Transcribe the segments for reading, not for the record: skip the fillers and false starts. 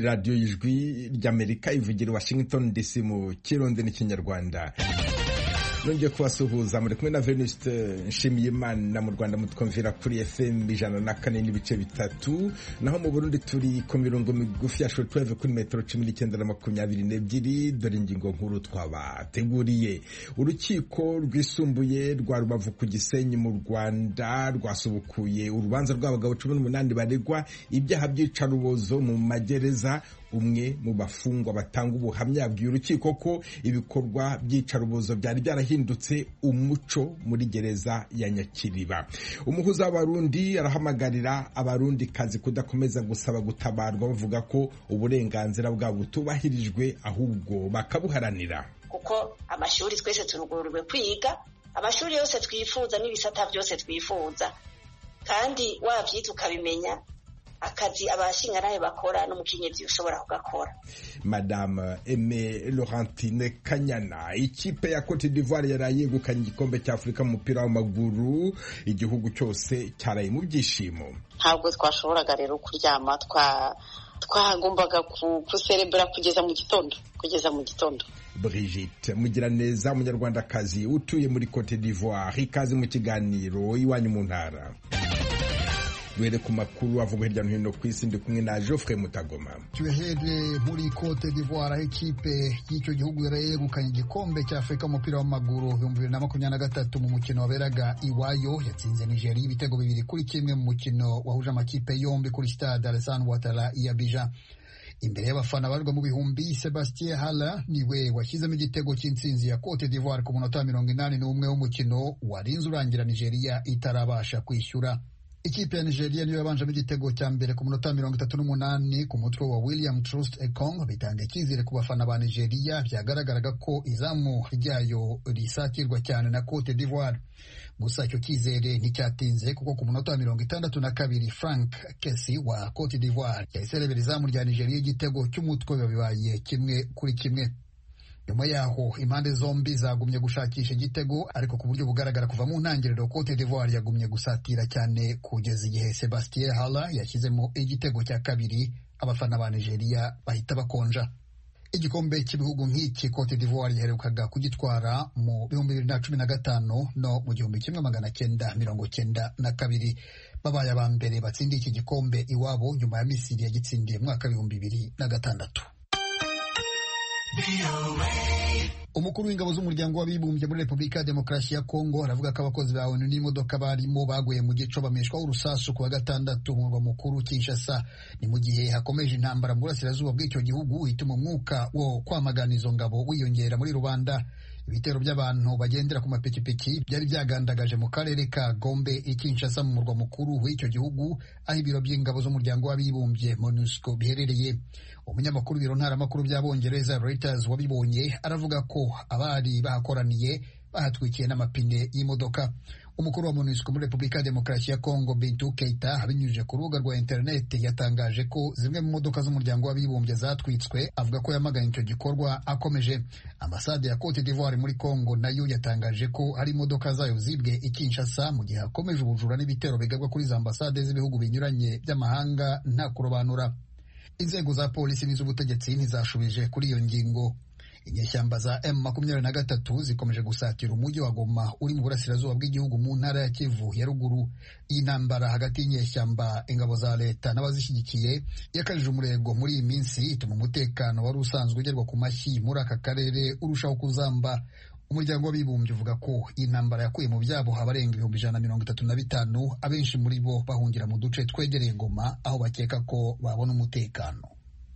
radiyo y'ijwi ry'Amerika ivugira i Washington DC mu Kirundi n'Ikinyarwanda. Nongeye kubasuhuza muri kumwe na Venuste Nshimiyimana mu Rwanda mutwumvira kuri FM 104.3, naho mu Burundi turi ku mirongo migufi ya shortwave kuri metero 1922. Dore ingingo nkuru twabateguriye. Urukiko rwisumbuye rwa Rubavu ku Gisenyi mu Rwanda rwasubukuye urubanza rw'abagabo 18 baregwa ibyaha by'icarubozo mu magereza. Umwe mu bafungwa batanga ubuhamya yabwiye urukiko ko ibikorwa by'icarubozo byari byarahindutse umuco muri gereza ya Nyakiriba. Umuhuza w'Abarundi arahamagarira abarundi kazi kudakomeza gusaba gutabarwa bavuga ko uburenganzira bwabo butubahirijwe ahubwo bakabuharanira. Kuko amashuri twese turugururwe kwiga, amashuri yose twifuza n'ibisata byose twifuza, kandi wavyita ukabimenya akazi abashinganaye bakora n'umukenyezi ushobora kugakora. Madame Aime Laurentine Kanyana, ikipe ya Cote d'Ivoire yaraye yegukanye igikombe cya Afurika mu mupira w'amaguru, igihugu cyose cyaraye mu byishimo. Ntabwo twashoboraga rero kuryama, twagombaga kuserebera kugeza mu gitondo. Brigitte Mugiraneza, umunyarwandakazi utuye muri Cote d'Ivoire, ikaze mu kiganiro iwanyu mu ntara. Duhere ku makuru avuga hirya no hino ku isi, ndi kumwe na Geoffrey Mutagoma. Tuhere muri Cote d'Ivoire, ikipe y'icyo gihugu yegukanye igikombe cya Afurika mu mupira w'amaguru 2023 mu mukino waberaga iwayo. Yatsinze Nigeria ibitego 2-1 mu mukino wahuje amakipe yombi kuri stade Alassane Ouattara i Abidjan. Imbere y'abafana barirwa mu bihumbi, Sebastien Haller niwe washyizemo igitego cy'intsinzi ya Cote d'Ivoire ku munota 81 w'umukino warinze urangira Nigeria itarabasha kwishyura. Ikipe ya Nigeria niyo yabanjemo igitego cya mbere ku munota 38 ku mutwe wa William Trust Ekong, bitanga icyizere ku bafana ba Nigeria. Byagaragaraga ko izamu ryayo risakirwa cyane na Cote d'Ivoire. Gusa icyo cyizere nticyatinze, kuko ku munota 62 Frank Kessie wa Cote d'Ivoire yahise arebera izamu rya Nigeria igitego cy'umutwe, bibaye 1-1. Nyuma yaho impande zombi zagumye gushakisha igitego, ariko ku buryo bugaragara kuva mu ntangiriro Cote d'Ivoire yagumye gusatira cyane kugeza igihe Sebastien Haller yashyizemo igitego cya kabiri. Abafana ba Nigeria bahita bakonja. Igikombe cy'ibihugu nk'iki Cote d'Ivoire yaherukaga kugitwara mu 2015 no mu 1992. Babaye aba mbere batsindiye iki gikombe iwabo nyuma ya Misiri yagitsindiye mu mwaka 2006. Umukuru w'ingabo z'umuryango w'abibumbye muri Repubulika ya Demokarasi ya Kongo aravuga ko abakozi ba ONU n'imodoka barimo baguye mu gico bameshwaho urusasu ku wa gatandatu mu murwa mukuru Kinshasa. Ni mu gihe hakomeje intambara mu burasirazuba bw'icyo gihugu ituma umwuka wo kwamagana izo ngabo wiyongera muri rubanda. Ibitero by'abantu bagendera ku mapikipiki byari byagandagaje mu karere ka Gombe i Kinshasa mu murwa mukuru w'icyo gihugu, aho ibiro by'ingabo z'umuryango w'abibumbye MONUSCO biherereye. Umunyamakuru w'ibiro ntaramakuru by'Abongereza Reuters wabibonye aravuga ko abari bahakoraniye bahatwikiye n'amapine y'imodoka. Umukuru wa MONUSCO muri Repubulika ya Demokarasi ya Kongo Bintou Keita abinyujije ku rubuga rwa internet yatangaje ko zimwe mu modoka z'umuryango w'abibumbye zatwitswe. Avuga ko yamaganye icyo gikorwa akomeje. Ambasade ya Cote d'Ivoire muri Kongo nayo yatangaje ko hari imodoka zayo zibwe i Kinshasa mu gihe hakomeje ubujura n'ibitero bigabwa kuri za ambasade z'ibihugu binyuranye by'amahanga nta kurobanura. Inzego za polisi n'iz'ubutegetsi ntizashubije kuri iyo ngingo. Inyeshyamba za M23 zikomeje gusatira umujyi wa Goma uri mu burasirazuba bw'igihugu mu ntara ya Kivu ya ruguru. Iyi ntambara hagati y'inyeshyamba, ingabo za leta n'abazishyigikiye yakajije umurego muri iyi minsi, ituma umutekano wari usanzwe ugerwa ku mashyi muri aka karere urushaho kuzamba. Umuryango w'abibumbye uvuga ko iyi ntambara yakuye mu byabo abarenga 135,000, abenshi muri bo bahungira mu duce twegereye Goma aho bakeka ko babona umutekano.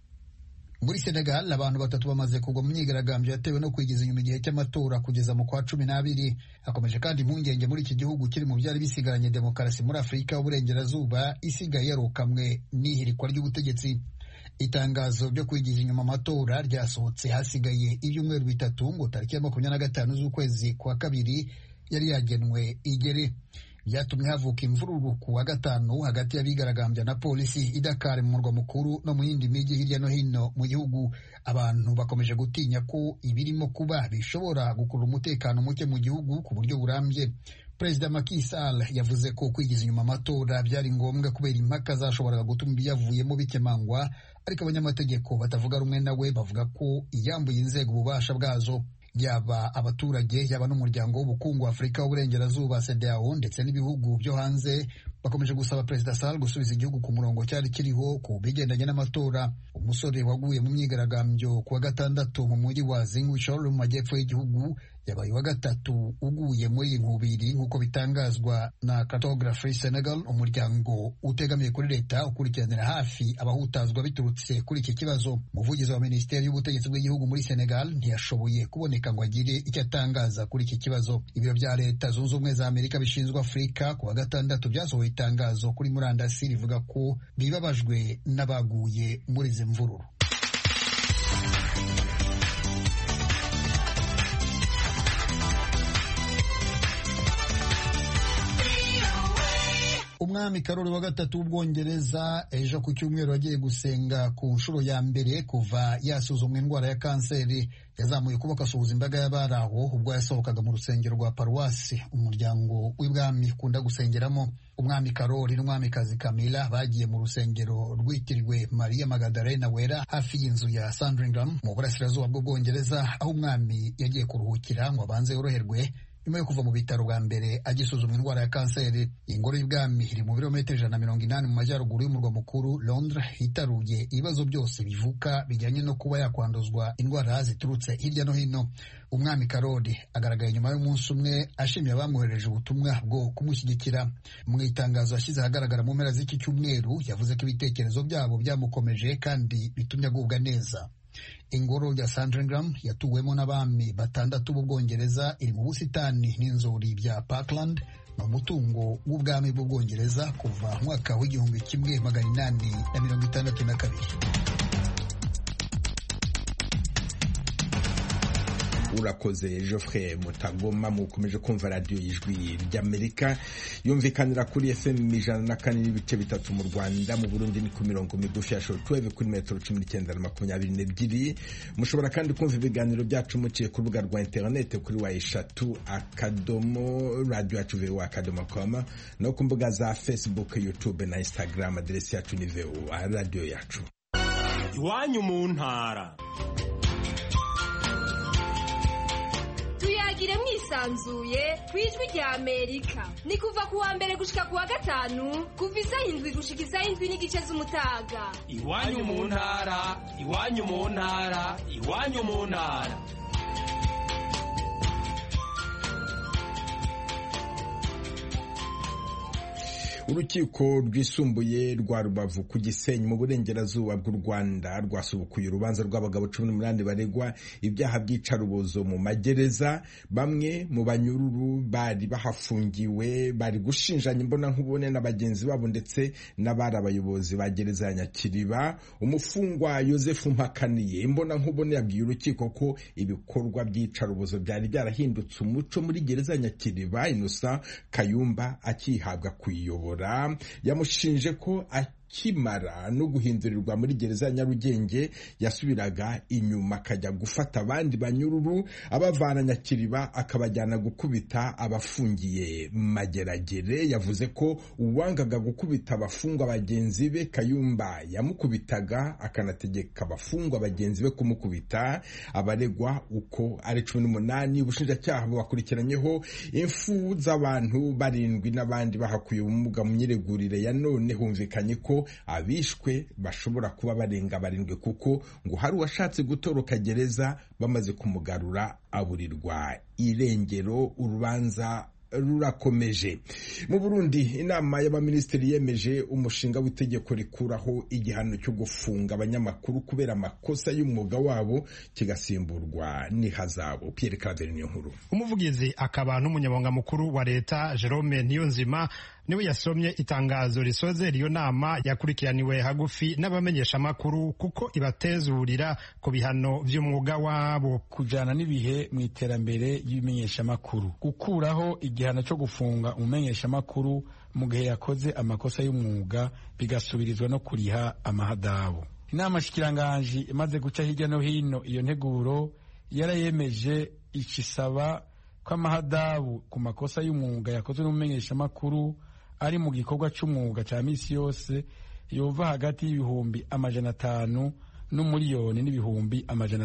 Muri Senegal abantu 3 bamaze kugwa mu myigaragambyo yatewe no kwigiza inyuma igihe cy'amatora kugeza mu kwa 12. Hakomeje kandi impungenge muri iki gihugu kiri mu byari bisigaranye demokarasi muri Afurika y'Uburengerazuba isigaye yarokamwe n'ihirikwa ry'ubutegetsi. Itangazo ryo kwigiza inyuma amatora ryasohotse hasigaye ibyumweru 3 ngo tariki ya 25 z'ukwezi kwa kabiri yari yagenwe igere. Byatumye havuka imvururu ku wa gatanu hagati y'abigaragambya na polisi i Dakar mu murwa mukuru no mu yindi mijyi hirya no hino mu gihugu. Abantu bakomeje gutinya ko ibirimo kuba bishobora gukurura umutekano muke mu gihugu ku buryo burambye. Perezida Macky Sall yavuze ko kwigiza inyuma amatora byari ngombwa kubera impaka zashoboraga gutuma ibyavuyemo bikemangwa, ariko abanyamategeko batavuga rumwe nawe bavuga ko yambuye inzego ububasha bwazo. Yaba abaturage yaba n'umuryango w'ubukungu wa Afurika w'uburengerazuba CEDEAO ndetse n'ibihugu byo hanze bakomeje gusaba Perezida Sall gusubiza igihugu ku murongo cyari kiriho ku bigendanye n'amatora. Umusore waguye mu myigaragambyo kuwa gatandatu mu mujyi wa Ziguinchor mu majyepfo y'igihugu yabaye wa gatatu uguye muri iyi nkubiri nk'uko bitangazwa na Cartography Senegal, umuryango utegamiye kuri leta ukurikiranira hafi abahutazwa biturutse kuri iki kibazo. Umuvugizi wa Minisiteri y'Ubutegetsi bw'igihugu muri Senegal ntiyashoboye kuboneka ngo agire icyo atangaza kuri iki kibazo. Ibiro bya Leta Zunze Ubumwe za Amerika bishinzwe Afurika kuwa gatandatu byasohoye itangazo kuri murandasi rivuga ko bibabajwe n'abaguye muri izi mvururu. Umwami Karoli wa gatatu w'Ubwongereza ejo ku cyumweru agiye gusenga ku nshuro ya mbere kuva yasuzumwa indwara ya kanseri yazamuye ukuboko asuhuza imbaga y'abari aho ubwo yasohokaga mu rusengero rwa paruwasi umuryango w'ibwami ukunda gusengeramo. Umwami Karoli n'umwamikazi Camilla bagiye mu rusengero rwitiriwe Maria Magdalena Wera hafi y'inzu ya Sandringham mu burasirazuba bw'Ubwongereza, aho umwami yagiye kuruhukira ngo abanze yoroherwe nyuma yo kuva mu bitaro bwa mbere agisuzumwa indwara ya kanseri. Ingoro y'ibwami iri mu birometero 180 mu majyaruguru y'umurwa mukuru Londres, hitaruye ibibazo byose bivuka bijyanye no kuba yakwanduzwa indwara ziturutse hirya no hino. Umwami Karoli agaragaye nyuma y'umunsi umwe ashimye abamwohereje ubutumwa bwo kumushyigikira. Mu itangazo yashyize ahagaragara mu mpera z'iki cyumweru yavuze ko ibitekerezo byabo byamukomeje kandi bitumye agubwa neza. Ingoro ya Sandringham yatuwemo n'abami batandatu b'Ubwongereza iri mu busitani n'inzuri bya Parkland, ni umutungo w'ubwami bw'Ubwongereza kuva mwaka w'1862. Urakoze Geoffrey Mutagoma. mukomeje kumva radiyo y'ijwi ry'Amerika yumvikanira kuri FM 104.3 mu Rwanda, mu Burundi ni ku mirongo migufi ya shortwave kuri metero 19 na 22. Mushobora kandi kumva ibiganiro byacu muciye ku rubuga rwa internet kuri wa3.radio.com no ku mbuga za Facebook, YouTube na Instagram. Aderesi yacu ni VOA radio yacu. Iwanyu mu ntara. Tuyagire mwisanzuye kwijwi rya Amerika. Ni kuva kuwa mbere gushika kuwa gatanu kuva isaha 7 gushika isaha 7:30 z'umutaga. Iwanyu mu ntara, iwanyu mu ntara, iwanyu mu ntara. Urukiko rwisumbuye rwa Rubavu ku Gisenyi mu burengerazuba bw'u Rwanda rwasubukuye urubanza rw'abagabo 18 baregwa ibyaha by'icarubozo mu magereza. Bamwe mu banyururu bari bahafungiwe bari gushinjanya imbona nkubone na bagenzi babo ndetse n'abari abayobozi ba gereza ya Nyakiriba. Umufungwa Joseph Mpakaniye imbona nkubone yabwiye urukiko ko ibikorwa by'icarubozo byari byarahindutse umuco muri gereza ya Nyakiriba. Innocent Kayumba akihabwa kuyobora yamushinje ko akimara no guhindurirwa muri gereza ya Nyarugenge yasubiraga inyuma akajya gufata abandi banyururu abavana Nyakiriba akabajyana gukubita abafungiye Mageragere. Yavuze ko uwangaga gukubita abafungwa bagenzi be Kayumba yamukubitaga akanategeka abafungwa bagenzi be kumukubita. Abaregwa uko ari 18 ubushinjacyaha bubakurikiranyeho impfu z'abantu 7 n'abandi bahakuye ubumuga mu nyiregurire ya none. Humvikanye ko abishwe bashobora kuba barenga 7 kuko ngo hari uwashatse gutoroka gereza bamaze kumugarura aburirwa irengero. Urubanza rurakomeje. Mu Burundi inama y'abaminisitiri yemeje umushinga w'itegeko rikuraho igihano cyo gufunga abanyamakuru kubera amakosa y'umwuga wabo kigasimburwa n'ihazabu. Pierre Claver niyo nkuru. Umuvugizi akaba n'umunyamabanga mukuru wa leta Jerome Niyonzima niwe yasomye itangazo risoze iyo nama yakurikiraniwe hagufi n'abamenyesha makuru kuko ibatezurira ku bihano vy'umwuga wabo kujana n'ibihe mu iterambere y'ibimenyesha makuru, gukuraho igihano cyo gufunga umumenyesha makuru mu gihe yakoze amakosa y'umwuga bigasubirizwa no kuriha amahadabu. Inama shikiranganje imaze guca hirya no hino iyo nteguro yarayemeje ikisaba ko amahadabu ku makosa y'umwuga yakozwe n'umumenyesha makuru ari mu gikorwa cy'umwuga cya misi yose yova hagati y'ibihumbi 500 n'umuliyoni n'ibihumbi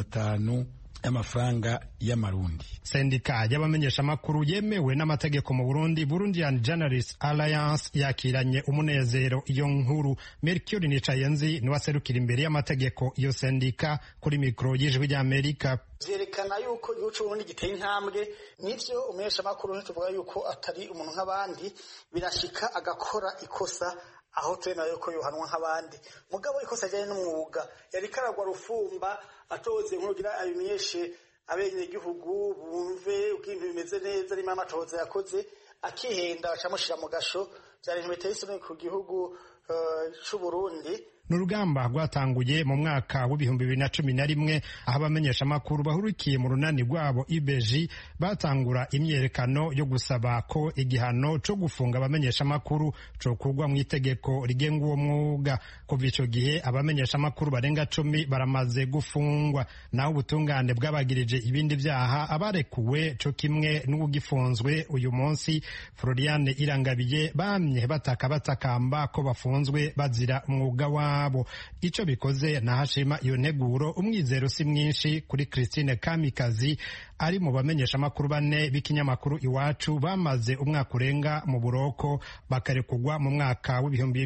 500 y'amafaranga y'amarundi. Sendika y'abamenyeshamakuru yemewe n'amategeko mu Burundi, Burundian Journalists Alliance, yakiranye umunezero iyo nkuru. Mercure Nicayenzi niwe aserukira imbere y'amategeko iyo sendika kuri mikoro y'Ijwi ry'Amerika. Vyerekana yuko igihugu c'Uburundi giteye intambwe, nivyo umumenyeshamakuru ntituvuga yuko atari umuntu nk'abandi, birashika agakora ikosa aho twemera yuko yohanwa nk'abandi, mugabo ikosa ajyanye n'umwuga yari karagwa rufumba atoze nk'ugira abimenyeshe abenegihugu bumve uko ibintu bimeze neza, n'imama atoze yakoze akihenda acamushira mu gasho. Byari ibintu biteye isoni ku gihugu c'Uburundi. N'urugamba rwatanguye mu mwaka w'ibihumbi 2011 aho abamenyeshamakuru bahurikiye mu runani rwabo IBG batangura imyerekano yo gusaba ko igihano co gufunga abamenyeshamakuru cokurwa mu itegeko rigenga uwo mwuga. Kuva ico gihe abamenyeshamakuru barenga 10 baramaze gufungwa, naho ubutungane bwabagirije ibindi vyaha abarekuwe co kimwe n'ugifunzwe uyu munsi. Floriane Irangabiye bamye batakamba ko bafunzwe bazira umwuga wa abo. Ico bikoze nahashima iyo nteguro umwizero si mwinshi kuri Christine Kamikazi ari mu bamenyesha makuru 4 b'ikinyamakuru Iwacu bamaze umwaka urenga mu buroko bakarekugwa mu mwaka w'ibihumbi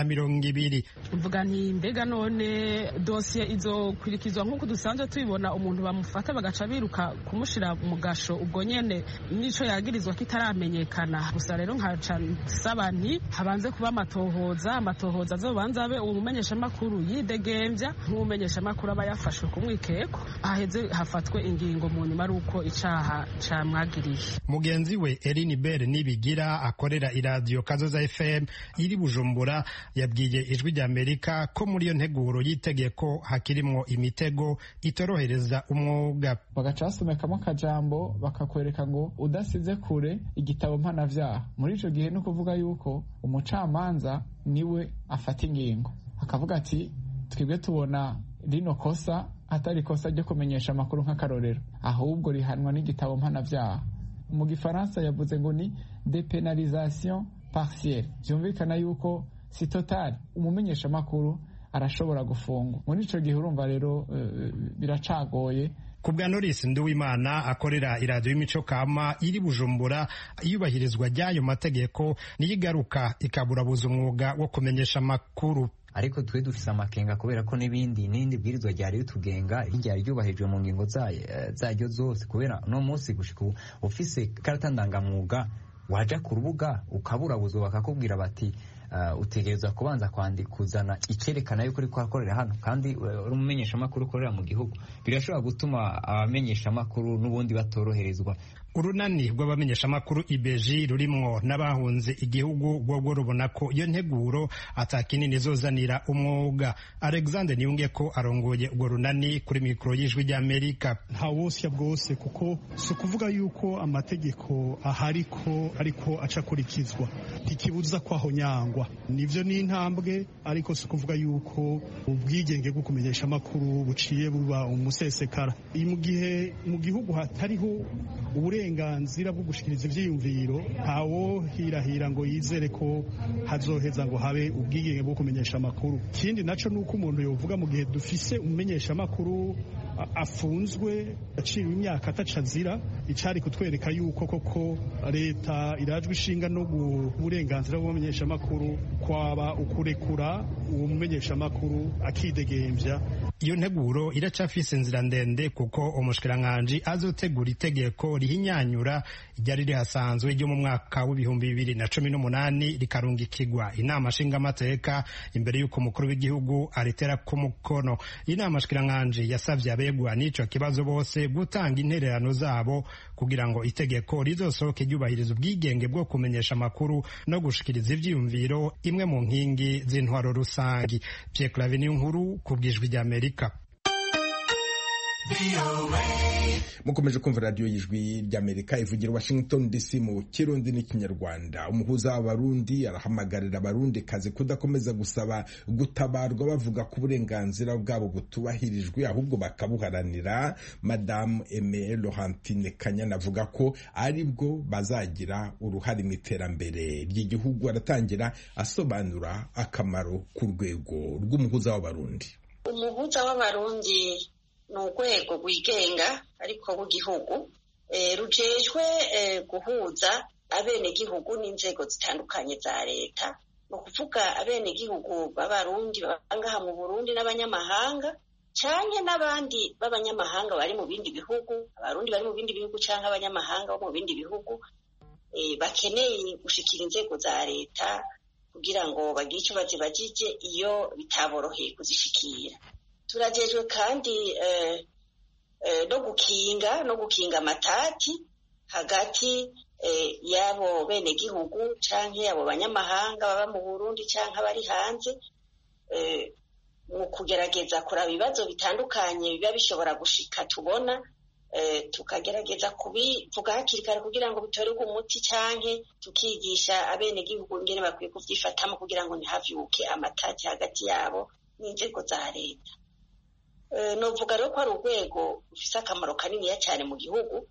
2020. Mvuga nti mbega none dossier izokurikizwa nk'uko dusanzwe tubibona, umuntu bamufata bagaca biruka kumushira mu gasho ubwo nyene nico yagirizwa kitaramenyekana. Gusa rero nkaca nsaba nti habanze kuba amatohoza azobanza abe umumenyesha makuru yidegemvya nk'umumenyesha makuru aba yafashwe ku mwikeko, aheze hafatwe ingingo mu nyuma uko icaha camwagiriye. Mugenzi we Eline Bere Nibigira akorera iradio Kazoza FM iri Bujumbura yabwiye Ijwi ry'Amerika ko muri iyo nteguro y'itegeko hakirimwo imitego itorohereza umwuga. Bagacasomekamo akajambo bakakwereka ngo udasize kure igitabo mpanavyaha. Muri ico gihe no kuvuga yuko umucamanza niwe afata ingingo akavuga ati twebwe tubona rino kosa atari kosa ryo kumenyesha amakuru nk'akarorero, ahubwo rihanwa n'igitabo mpanavyaha. Mu Gifaransa yavuze ngo ni depenalisation partielle, byumvikana yuko si total, umumenyesha amakuru arashobora gufungwa. Muri ico gihe urumva rero biracagoye. Kubwa Norris Nduwimana akorera iradio y'imico kama iri Bujumbura, iyubahirizwa ry'ayo mategeko niyigaruka ikaburabuza umwuga wo kumenyesha amakuru. Ariko twe dufise amakenga kubera ko n'indi bwirizwa ryari ritugenga ryari ryubahijwe mu ngingo zaryo zose, kubera no munsi gushika ufise karata ndangamwuga waja ku rubuga ukaburabuzwa bakakubwira bati utegereza kubanza kwandikuzana icerekana yuko uriko akorera hano kandi uri umumenyesha makuru ukorera mu gihugu. Birashobora gutuma abamenyesha makuru n'ubundi batoroherezwa. Urunani rw'abamenyesha makuru IBG rurimwo n'abahunze igihugu rwo rubona ko iyo nteguro atakinini zozanira umwuga. Alexander Niyungeko arongoye urwo runani kuri mikoro y'Ijwi ry'Amerika. Nta wosya bwose kuko si kuvuga yuko amategeko ahariko ariko acakurikizwa, ntikibuza kwaho nyangwa. Nivyo ni intambwe, ariko si kuvuga yuko ubwigenge bwo kumenyesha makuru buciye buba umusesekara. Mu gihe mu gihugu hatariho uburenganzira bwo gushikiriza ivyiyumviro, ntawo hirahira ngo yizere ko hazoheza ngo habe ubwigenge bwo kumenyesha amakuru. Kindi naco nuko umuntu yovuga mu gihe dufise umumenyesha amakuru afunzwe aciwe imyaka atacazira, icari kutwereka yuko koko leta irajwe ishinga no uburenganzira bw'umumenyesha amakuru kwaba ukurekura uwo mumenyesha amakuru akidegemvya. Iyo nteguro iracafise inzira ndende kuko umushikiranganje azotegura itegeko rihinyanyura ryari rihasanzwe ryo mu mwaka w'ibihumbi 2018 rikarungikirwa inama nshingamateka imbere y'uko umukuru w'igihugu aritera ku mukono. Inama nshikiranganje yasavye abegwa n'ico kibazo bose gutanga intererano zabo kugira ngo itegeko rizosohoke ryubahiriza ubwigenge bwo kumenyesha amakuru no gushikiriza ivyiyumviro, imwe mu nkingi z'intwaro rusangi. Pierre Claver Niyonkuru ku bw'Ijwi ry'Amerika. mukomeje kumva radiyo y'ijwi ry'Amerika ivugira Washington DC mu Kirundi n'Ikinyarwanda. Umuhuza w'Abarundi arahamagarira abarundi kazi kudakomeza gusaba gutabarwa bavuga ko uburenganzira bwabo butubahirijwe ahubwo bakabuharanira. Madame Aimée Laurentine Kanyana avuga ko aribwo bazagira uruhare mu iterambere ry'igihugu. Aratangira asobanura akamaro ku rwego rw'umuhuza w'Abarundi. Umuhuza w'Abarundi ni urwego rwigenga ariko w'igihugu rujejwe guhuza abenegihugu n'inzego zitandukanye za leta. Ni ukuvuga abenegihugu b'Abarundi baba ngaha mu Burundi n'abanyamahanga canke n'abandi b'abanyamahanga bari mu bindi bihugu, Abarundi bari mu bindi bihugu canke abanyamahanga bo mu bindi bihugu bakeneye gushikira inzego za leta kugira ngo bagire icyo bazibajije iyo bitaboroheye kuzishikira. Turajejwe kandi no gukinga amatati hagati y'abo benegihugu canke abo banyamahanga baba mu Burundi canke abari hanze, mu kugerageza kuraba ibibazo bitandukanye biba bishobora gushika tubona, tukagerageza kubivuga hakiri kare kugira ngo bitorerwe umuti canke tukigisha abenegihugu ingene bakwiye kuvyifatamo kugira ngo ntihavyuke amatati hagati yabo n'inzego za leta. Novuga rero ko ari urwego rufise akamaro kaniniya cyane mu gihugu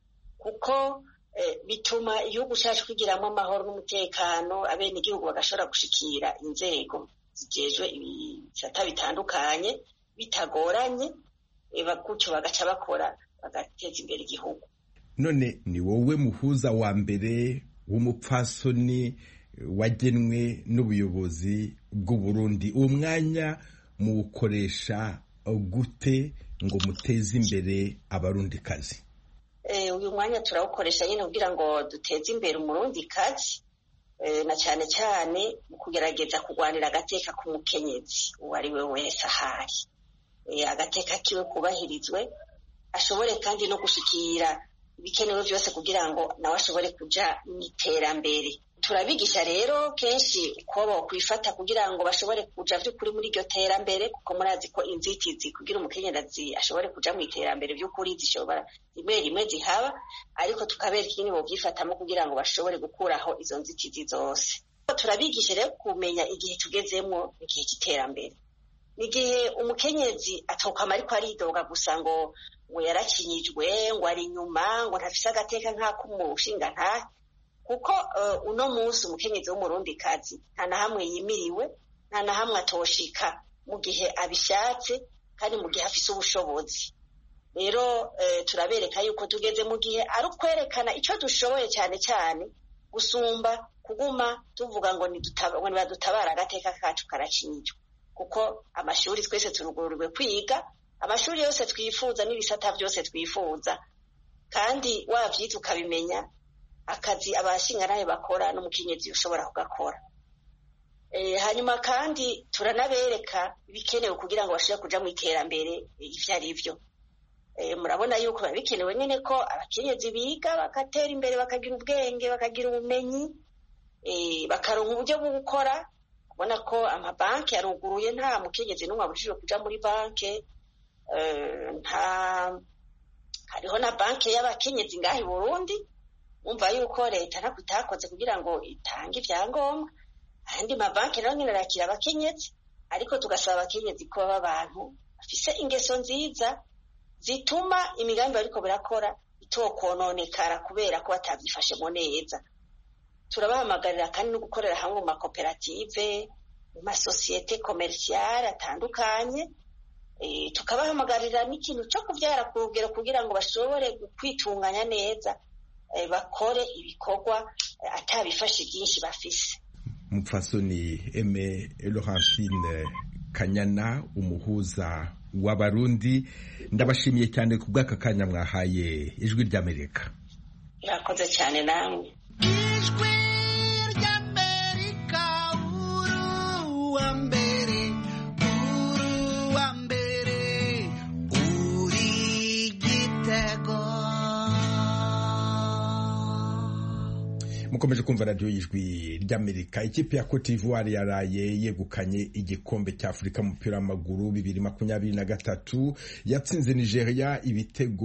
kuko bituma igihugu cyacu kigiramo amahoro n'umutekano, abenegihugu bagashobora gushikira inzego zijejwe ibisata bitandukanye bitagoranye, gutyo bagaca bakora bagateza imbere igihugu. None ni wowe muhuza wa mbere w'umupfasoni wagenwe n'ubuyobozi bw'u Burundi. Uwo mwanya muwukoresha gute ngo muteze imbere abarundikazi? Uyu mwanya turawukoresha nyine kugira ngo duteze imbere umurundikazi, na cyane cyane mu kugerageza kurwanira agateka k'umukenyezi uwo ari we wese ahari, agateka kiwe kubahirizwe, ashobore kandi no gushikira ibikenewe byose kugira ngo nawe ashobore kuja mu iterambere. Turabigisha rero kenshi uko bokwifata kugira ngo bashobore kuja vy'ukuri muri iryo terambere, kuko murazi ko inzitizi kugira umukenyezi ashobore kuja mu iterambere vy'ukuri zishobora rimwe rimwe zihaba, ariko tukabereka ingene bovyifatamo kugira ngo bashobore gukuraho izo nzitizi zose. Turabigisha rero kumenya igihe tugezemwo, igihe cy'iterambere. Nigihe umukenyezi atokama ariko aridoga gusa ngo yarakinyijwe, ngo ari inyuma, ngo ntafise agateka nk'ak'umushinga ntahe, kuko uno munsi umukenyezi w'umurundikazi nta na hamwe yimiriwe, nta na hamwe atoshika mu gihe abishatse kandi mu gihe afise ubushobozi. Rero turabereka yuko tugeze mu gihe ari ukwerekana icyo dushoboye cyane cyane gusumba kuguma tuvuga ngo nibadutabara agateka kacu karacinyijwe, kuko amashuri twese turugururwe kwiga, amashuri yose twifuza n'ibisata byose twifuza, kandi wavyize ukabimenya akazi abashinganaye bakora n'umukenyezi ushobora kugakora. Hanyuma kandi turanabereka ibikenewe kugira ngo bashobore kuja mu iterambere ivyo ari vyo. Murabona yuko biba bikenewe nyene ko abakenyezi biga bagatera imbere, bakagira ubwenge, bakagira ubumenyi, bakaronka uburyo bwo gukora. Ubona ko amabanki yaruguruye, nta mukenyezi n'umwe abujijwe kuja muri banki. Hariho na banki y'abakenyezi ngaha i Burundi, umva yuko leta ntabwo itakoze kugira ngo itange ivyangombwa. Ahandi mabanki nayo nyene arakira abakenyezi, ariko tugasaba abakenyezi ko baba abantu bafise ingeso nziza zituma imigambi bariko birakora itokononekara kubera ko batavyifashemo neza. Turabahamagarira kandi no gukorera hamwe mu makoperative, mu masosiyete komerciale atandukanye, tukabahamagarira n'ikintu cyo kuvyara ku rugero kugira ngo bashobore kwitunganya neza, bakore ibikorwa atabifashe byinshi bafise. Mupfasoni Aimée Laurentine Kanyana, umuhuza w'Abarundi, ndabashimiye cyane ku bw'aka kanya mwahaye Ijwi ry'Amerika. Murakoze cyane namwe. Ijwi ry'Amerika, uruwa mbere, uri gitego. mukomeje kumva radiyo y'ijwi ry'Amerika. Ikipe ya Cote d'Ivoire yaraye yegukanye igikombe cya Afurika mu mupira w'amaguru 2023 yatsinze Nigeria ibitego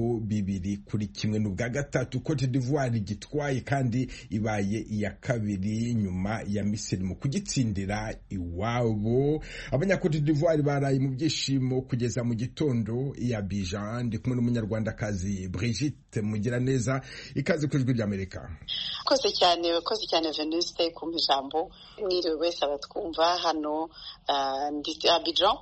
2-1 n'ubwa gatatu Cote d'Ivoire gitwaye kandi ibaye iya kabiri nyuma ya Misiri mu kugitsindira iwabo. Abanya Cote d'Ivoire baraye mu byishimo kugeza mu gitondo i Abidjan. Ndi kumwe n'umunyarwandakazi Brigitte Mugiraneza, ikaze ku ijwi ry'Amerika. Koze cyane Venuste kumpa ijambo. Mwiriwe wese abatwumva hano ndi Abidjan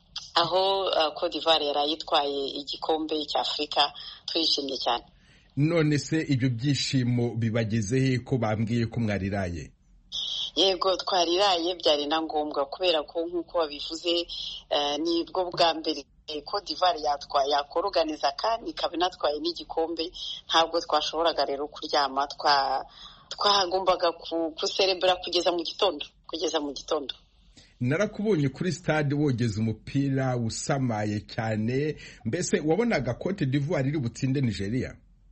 aho Cote d'Ivoire yarayitwaye igikombe cya Afurika, twishimye cyane. None se ibyo byishimo bibagezehe ko bambwiye ko mwariraye? Yego twariraye, byari na ngombwa kubera ko nk'uko babivuze nibwo bwa mbere Cote d'Ivoire yakoroganiza kandi ikaba inatwaye n'igikombe. Ntabwo twashoboraga rero kuryama, twagombaga kuserebura kugeza mu gitondo. Narakubonye kuri stade wogeza umupira usamaye cyane, mbese wabonaga Cote d'Ivoire iri butsinde Nigeria?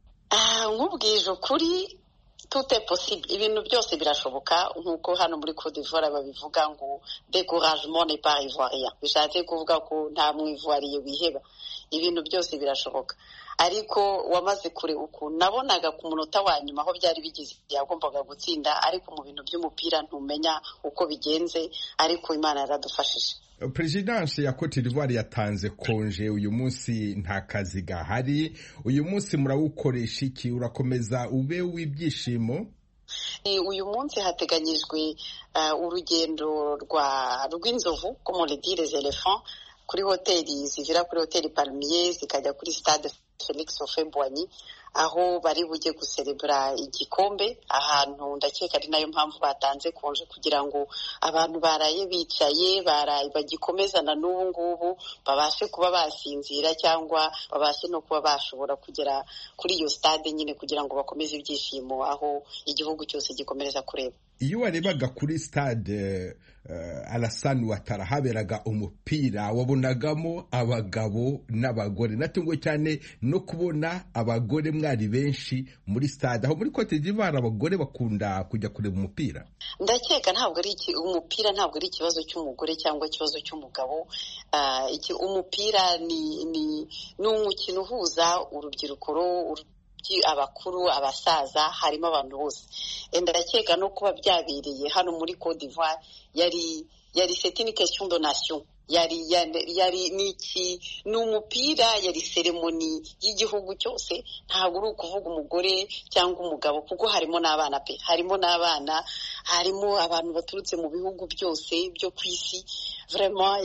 Nkubwije ukuri tout est possible, ibintu byose birashoboka nk'uko hano muri Cote d'Ivoire babivuga ngo découragement n'est pas ivoirien, bishatse kuvuga ko nta mwivoiriye wiheba, ibintu byose birashoboka. Ariko wamaze kure ukuntu nabonaga ku munota wa nyuma aho byari bigize yagombaga gutsinda, ariko mu bintu by'umupira ntumenya uko bigenze, ariko Imana yaradufashije. Presidence ya Cote d'Ivoire yatanze konje uyu munsi, nta kazi gahari. Uyu munsi murawukoresha iki? Urakomeza ube w'ibyishimo? Uyu munsi hateganyijwe urugendo rw'inzovu comme on le dit les éléphants kuri hoteli zivira kuri hoteli Palmier zikajya kuri stade Felix Houphouët-Boigny aho bari bujye guserebura igikombe. Ahantu ndakeka ari nayo mpamvu batanze konje kugira ngo abantu baraye bicaye bagikomezana n'ubu ngubu babashe kuba basinzira cyangwa babashe no kuba bashobora kugera kuri iyo stade nyine kugira ngo bakomeze ibyishimo aho igihugu cyose gikomereza kureba. Iyo warebaga kuri stade Alassane Ouattara haberaga umupira, wabonagamo abagabo n'abagore. Natungo cyane no kubona abagore mwari benshi muri stade. Aho muri Cote d'Ivoire abagore bakunda kujya kureba umupira. Ndakeka umupira ntabwo ari ikibazo cy'umugore cyangwa ikibazo cy'umugabo. Umupira ni umukino uhuza urubyiruko, abakuru, abasaza, harimo abantu bose. Ndakeka no kuba byabereye hano muri Cote d'Ivoire yari c'est une question de nation. Yari ni umupira, yari seremoni y'igihugu cyose. Ntabwo uri ukuvuga umugore cyangwa umugabo kuko harimo n'abana harimo abantu baturutse mu bihugu byose byo ku isi. Vraiment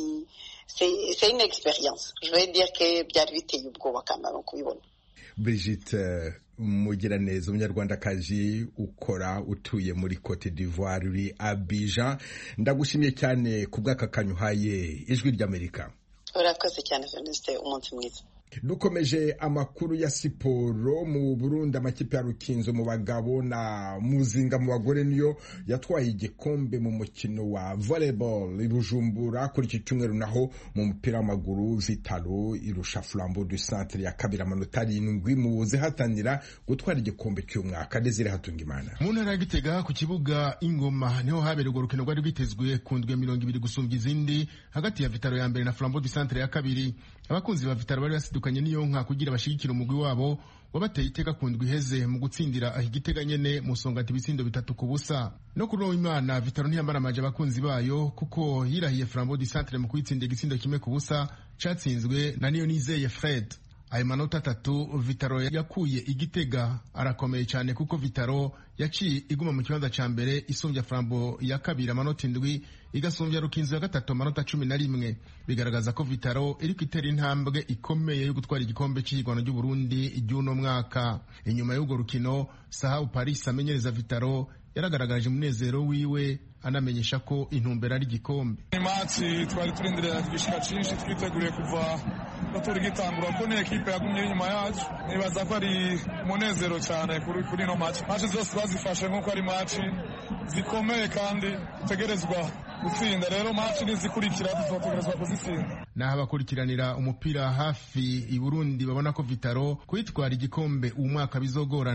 c'est une expérience. Je vais dire que byari biteye ubwoba kandi no kubibona. Brigitte Mugiraneza, umunyarwandakazi ukora utuye muri Cote d'Ivoire uri Abidjan, ndagushimiye cyane ku bw'aka kanyuhaye ijwi ry'Amerika. Urakoze cyane Venuste, umunsi mwiza. Dukomeje amakuru ya siporo. Mu Burundi amakipe ya Rukinzo mu bagabo na Muzinga mu bagore niyo yatwaye igikombe mu mukino wa volleyball i Bujumbura kuri iki cyumweru, naho mu mupira w'amaguru Vitalo irusha Flambeau du Centre ya kabiri amanota 7 mu zihatanira gutwara igikombe cy'umwaka. Desire Hatungimana. Mu ntara ya Gitega ku kibuga Ingoma niho habereye urukino rwari rwitezwe ku ndwi 200 gusumbya izindi hagati ya Vitalo ya mbere na Flambeau du Centre ya kabiri. Abakunzi ba Vitalo bari basidukanye niyo nka kugira bashigikira umugwi wabo wabateye iteka ku ndwi iheze mu gutsindira Igitega nyene mu Songati ibitsindo 3-0. No kuri uwo Imana Vitalo ntiyambara amaje abakunzi bayo kuko yirahiye Flambeau du Centre mu kwitsindira igitsindo 1-0 catsinzwe na Niyonizeye Fred. Ayo manota 3 Vitalo yakuye Igitega arakomeye cyane kuko Vitalo yaciye iguma mu kibanza ca mbere isumbya Flambeau ya kabiri amanota 7 igasumbya Rukinzo ya gatatu amanota 11. Bigaragaza ko Vitalo iri kwitera intambwe ikomeye yo gutwara igikombe cy'igwano ry'u Burundi iby'uno mwaka. Inyuma y'ubwo rukino Sahau Paris amenyereza Vitalo yaragaragaje umunezero wiwe anamenyesha ko intumbero ari igikombe. Imatsi twari turindiriye igishika cyinshi twiteguriye kuva batora igitangura ko ni ekipe yagumye inyuma yacu. Nibaza ko ari umunezero cyane kuri no match zose bazifashe nk'uko ari match zikomeye kandi tegerezwa gutsinda. Rero match nizikurikira tuzotegerezwa kuzitsinda. Naho abakurikiranira umupira hafi i Burundi babona ko Vitalo kwitwara igikombe umwaka bizogorana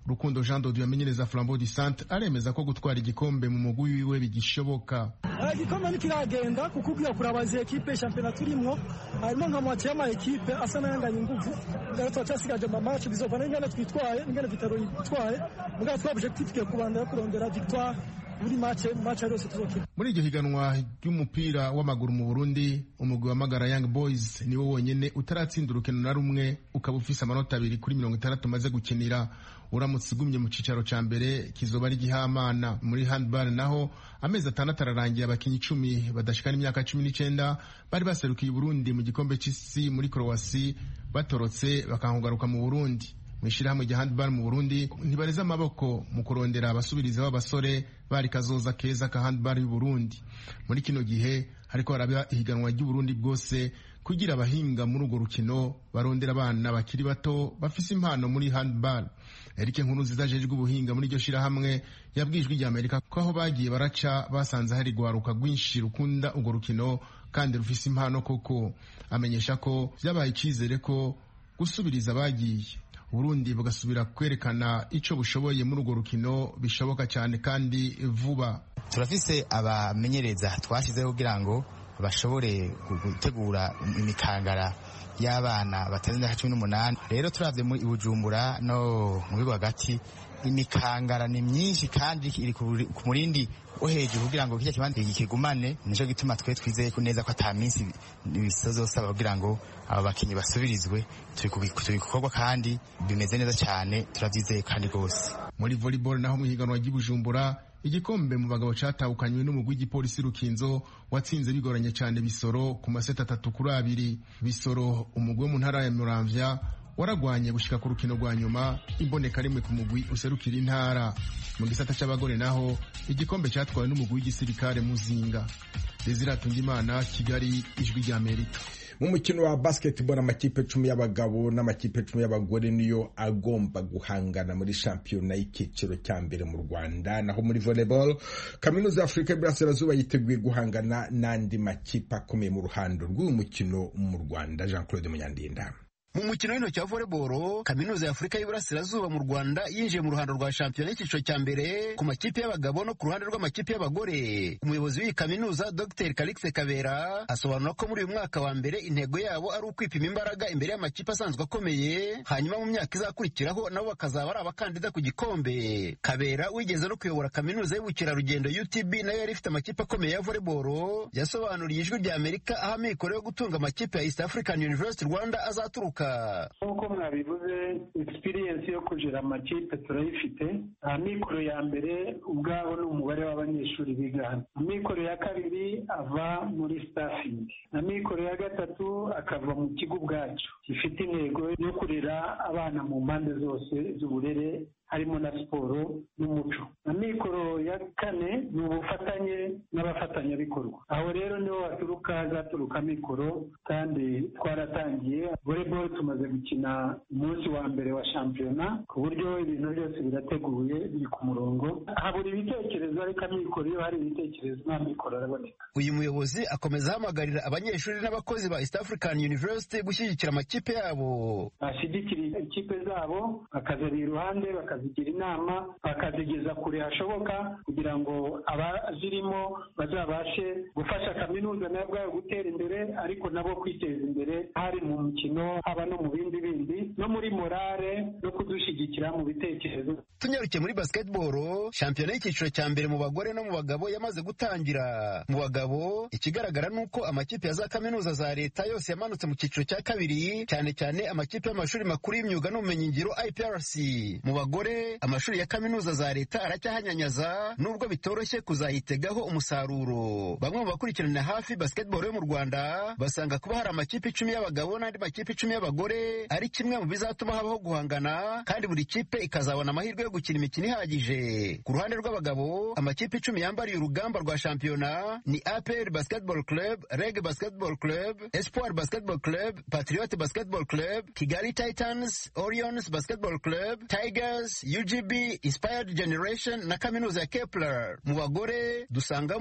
Rukundo Jean Dodieu amenyereza Flambeau du Centre aremeza ko gutwara igikombe mu mugwi wiwe bigishoboka. Igikombe nikiragenda kukubwira kurabaza ekipe championnat turimo harimo nka mwati y'ama ekipe asa n'ayanganye ingufu gato cyasigaje match bizovana ingana twitwaye ingana Vitaro yitwaye muga twa objectif ke kubanda kurondera victoire buri match yose tuzokina. Muri iryo higanwa ry'umupira w'amaguru mu Burundi umugwi wa Magara Young Boys niwo wonyene utaratsinda urukino na rumwe ukaba ufise amanota 2 kuri 60 maze gukinira. Uramutse igumye mu cicaro ca mbere kizoba ari gihamana. Muri handball naho amezi 6 ararangiye abakinyi 10 badashikana imyaka 19 bari baserukiye Burundi mu gikombe c'isi muri Croatia batorotse bakangaruka mu Burundi. Mwishirahamwe rya handball mu Burundi ntibareza amaboko mu kurondera abasubiriza b'abasore bari kazoza keza ka handball y'u Burundi. Muri kino gihe hariko haraba ihiganwa ry'u Burundi bwose kugira abahinga muri urwo rukino barondera abana bakiri bato bafise impano muri handball. Eric Nkurunziza ajejwe ubuhinga muri iryo shirahamwe yabwijwe rya Amerika ko aho bagiye baraca basanze hari gwaruka rwinshi rukunda urwo rukino kandi rufise impano koko. Amenyesha ko vyabaye icizere ko gusubiriza bagiye Burundi bugasubira kwerekana ico bushoboye muri urwo rukino bishoboka cyane kandi vuba. Turafise abamenyereza twashizeho kugira ngo bashobore gutegura imikangara y'abana batarenze 18. Rero turavye muri Bujumbura no mu bigo hagati imikangara ni myinshi kandi iri ku murindi wo hejuru kugira ngo kijya kibanze gikigumane. Nico gituma twe twizeye ko neza ko ata minsi bisozosaba kugira ngo aba bakinyi basubirizwe. Turi kubikorwa kandi bimeze neza cyane, turavyizeye kandi gose. Muri volleyball naho mu higanwa ry'Ibujumbura igikombe mu bagabo catahukanywe n'umugwi w'igipolisi Rukinzo watsinze bigoranye cyane Bisoro ku maseta 3-2. Bisoro umugwi mu ntara ya Muramvya waragwanye gushika ku rukino rwa nyuma imboneka rimwe ku mugwi userukira intara. Mu gisata c'abagore naho igikombe cyatwawe n'umugwi w'igisirikare Muzinga. Desire Tungimana, Kigali, Ijwi rya Amerika. Mu mukino wa basketball amakipe 10 y'abagabo n'amakipe 10 y'abagore niyo agomba guhangana muri shampiyona y'ikiciro cya mbere mu Rwanda. Naho muri volleyball Kaminuza ya Afrika y'Iburasirazuba yiteguye guhangana n'andi makipe akomeye mu ruhando rw'uyu mukino mu Rwanda. Jean-Claude Munyandinda. Mu mukino w'intoki wa volleyball Kaminuza ya Afrika y'Iburasirazuba mu Rwanda yinjiye mu ruhando rwa shampiyona y'ikiciro cya mbere ku makipe y'abagabo no ku ruhande rw'amakipe y'abagore. Umuyobozi w'iyi kaminuza Dr. Calixte Kabera asobanura ko muri uyu mwaka wa mbere intego yabo ari ukwipima imbaraga imbere y'amakipe asanzwe akomeye, hanyuma mu myaka izakurikiraho nabo bakazaba ari abakandida ku gikombe. Kabera wigeze no kuyobora kaminuza y'ubukerarugendo UTB nayo yari ifite amakipe akomeye ya volleyball yasobanuriye Ijwi rya Amerika aho amikoro yo gutunga amakipe ya East African University Rwanda azaturuka. Nk'uko mwabivuze experience yo kujera amakipe turayifite. Amikoro ya mbere ubwabo ni umubare w'abanyeshuri biga hano. Amikoro ya kabiri ava muri staffing. Amikoro ya gatatu akava mu kigo ubwacu gifite intego yo kurera abana mu mpande zose z'uburere harimo na siporo n'umuco. Amikoro ya kane ni ubufatanye n'abafatanyabikorwa. Aho rero niho hazaturuka amikoro kandi twaratangiye. Volleyball tumaze gukina umunsi wa mbere wa shampiyona ku buryo ibintu byose birateguye biri ku murongo. Habura ibitekerezo ariko amikoro iyo hari ibitekerezo n'amikoro araboneka. Uyu muyobozi akomeza ahamagarira abanyeshuri n'abakozi ba East African University gushyigikira amakipe yabo. Bashyigikira ikipe zabo bakazari iruhande bakazigira inama bakazigeza kure hashoboka kugira ngo abazirimo bazabashe gufasha kaminuza nabwo gutera imbere ariko nabo kwiteza imbere hari mu mukino haba no mu bindi no muri morale no kudushyigikira mu bitekerezo. Tunyarukiye muri basketball shampiyona y'icyiciro cya mbere mu bagore no mu bagabo yamaze gutangira. Mu bagabo ikigaragara nuko amakipe ya za kaminuza za leta yose yamanutse mu cyiciro cya kabiri, cyane cyane amakipe y'amashuri makuru y'imyuga n'ubumenyingiro IPRC. Mu bagore amashuri ya kaminuza za leta aracyahanyanyaza nubwo bitoroshye kuzayitegaho umusaruro. Bamwe mu bakurikirana hafi basketball yo mu Rwanda basanga kuba hari amakipe 10 y'abagabo n'andi makipe 10 y'abagore ari kimwe mu bizatuma habaho guhangana kandi buri kipe ikazabona amahirwe yo gukina imikino ihagije. Ku ruhande rw'abagabo amakipe 10 yambariye urugamba rwa shampiyona ni APR Basketball Club, Reg Basketball Club, Espoir Basketball Club, Patriot Basketball Club, Kigali Titans, Orions Basketball Club, Tigers, UGB, Inspired Generation na kaminuza ya Kepler. Mu bagore dusangamo APR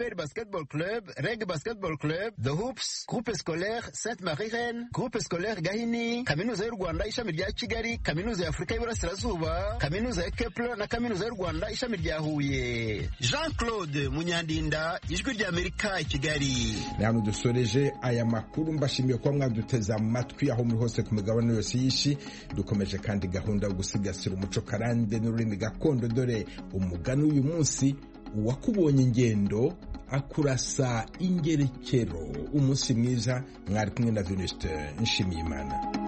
APR Basketball Club, Reg Basketball Club, The Hoops, Groupe Scolaire Sainte Marie Reine, Groupe Scolaire Gahini, Kaminuza y'u Rwanda ishami rya Kigali, Kaminuza ya Afurika y'Iburasirazuba, Kaminuza ya Kepler na Kaminuza y'u Rwanda ishami rya Huye. Jean-Claude Munyandinda, Ijwi ry'Amerika i Kigali. Hano dusoreje aya makuru, mbashimiye kuba mwaduteze amatwi aho muri hose ku migabane yose y'ishi. Dukomeje kandi gahunda yo gusigasira umuco karande n'ururimi gakondo, dore umugani uyu munsi: uwakubonye ingendo akurasa ingerekero. Umunsi mwiza, mwari kumwe na Venuste Nshimiyimana.